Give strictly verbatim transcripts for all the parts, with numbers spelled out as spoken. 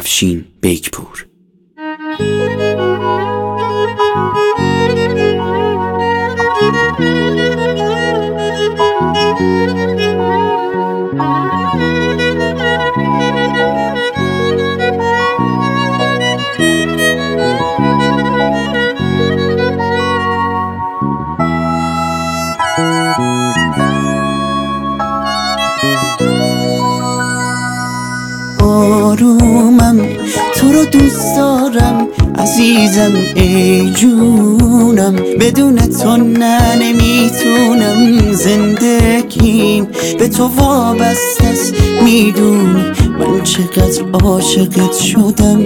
افشین بیکپور. آرومم، تو رو دوست دارم عزیزم ای جونم، بدون تو نه نمیتونم، زندگیم به تو وابسته است، میدونی من چقدر عاشقت شدم.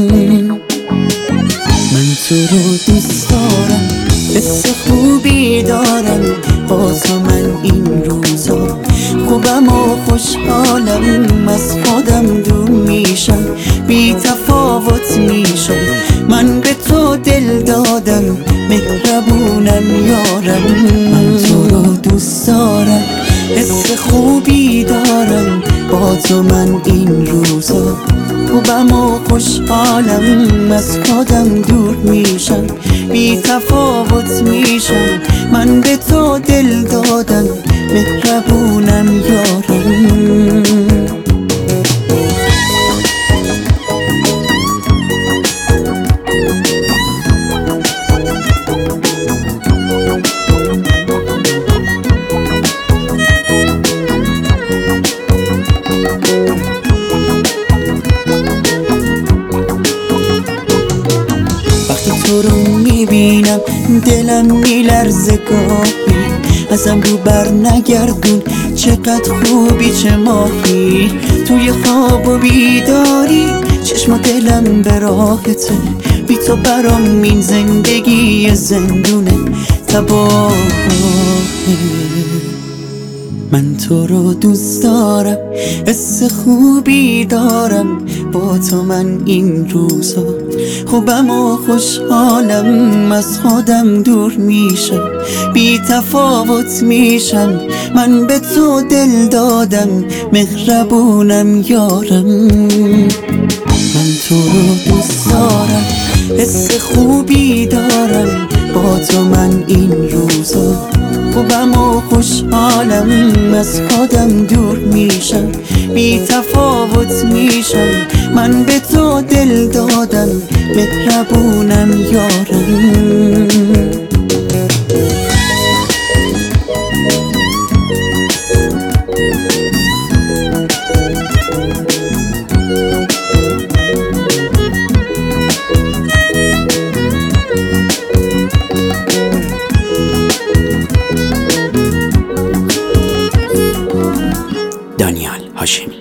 من تو رو دوست دارم، حس خوبی دارم، با تو من این روزا خوبم و خوشحالم، از خودم دور میشم، بی تفاوت میشم، من به تو دل دادم، مهربونم یارم. من تو رو دوست دارم، حس خوبی دارم، با تو من این روزا خوبم و خوشحالم، از خودم دور میشم، بی تفاوت میشم، من به تو دل دادم، مهربونم یارم. تو رو میبینم دلم میلرزه گاهی، ازم رو بر نگردون، چقدر خوبی چه ماهی، توی خواب و بیداری چشم و دلم به راحته، بی تو برام این زندگی زندونه تباهه. من تو رو دوست دارم، حس خوبی دارم، با تو من این روزا خوبم و خوشحالم، از خودم دور میشم، بی تفاوت میشم، من به تو دل دادم، مهربونم یارم. من تو رو دوست دارم، حس خوبی دارم، با تو من این روزا خوبم و خوشحالم، از خودم دور میشم، بی تفاوت میشم، من به تو دل دادم، مهربونم یارم. دانیال هاشمی.